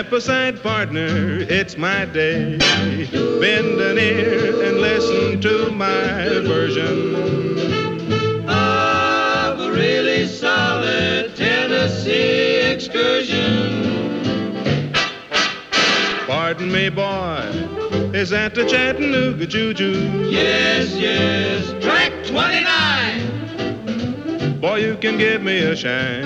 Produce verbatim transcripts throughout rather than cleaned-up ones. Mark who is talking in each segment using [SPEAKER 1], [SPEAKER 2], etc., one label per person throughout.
[SPEAKER 1] Step aside, partner, it's my day. Bend an ear and listen to my version
[SPEAKER 2] of a really solid Tennessee excursion.
[SPEAKER 1] Pardon me, boy, is that the Chattanooga Choo-Choo?
[SPEAKER 2] Yes, yes, track twenty-nine.
[SPEAKER 1] Boy, you can give me a shine.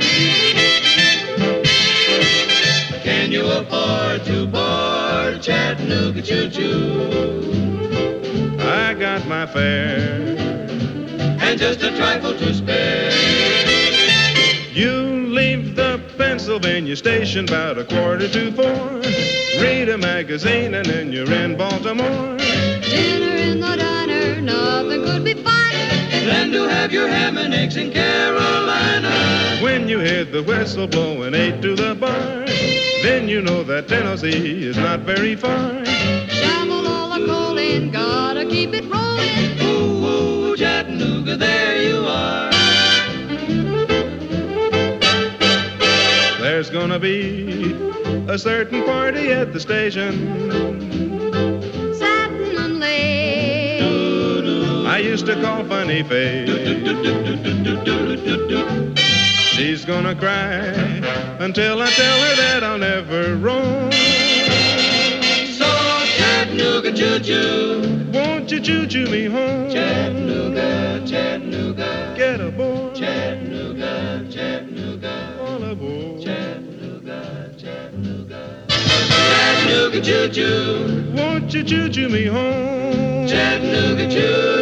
[SPEAKER 2] Can you afford to board Chattanooga Choo-Choo?
[SPEAKER 1] I got my fare
[SPEAKER 2] and just a trifle to spare.
[SPEAKER 1] You leave the Pennsylvania station about a quarter to four. Read a magazine and then you're in Baltimore.
[SPEAKER 3] Dinner in the diner, nothing could be finer
[SPEAKER 2] than to have your ham and eggs in Carolina.
[SPEAKER 1] When you hear the whistle blowing eight to the bar, then you know that Tennessee is not very far.
[SPEAKER 3] Shovel all the coal in, gotta keep it rolling.
[SPEAKER 2] Ooh, ooh, Chattanooga, there you are.
[SPEAKER 1] There's gonna be a certain party at the station.
[SPEAKER 3] Satin and lace.
[SPEAKER 1] I used to call Funny Face. She's gonna cry until I tell her that I'll never roam.
[SPEAKER 2] So Chattanooga choo-choo,
[SPEAKER 1] won't you choo-choo me home?
[SPEAKER 2] Chattanooga, Chattanooga,
[SPEAKER 1] get aboard.
[SPEAKER 2] Chattanooga, Chattanooga,
[SPEAKER 1] all aboard.
[SPEAKER 2] Chattanooga, Chattanooga, Chattanooga choo-choo,
[SPEAKER 1] won't you choo-choo me home?
[SPEAKER 2] Chattanooga choo.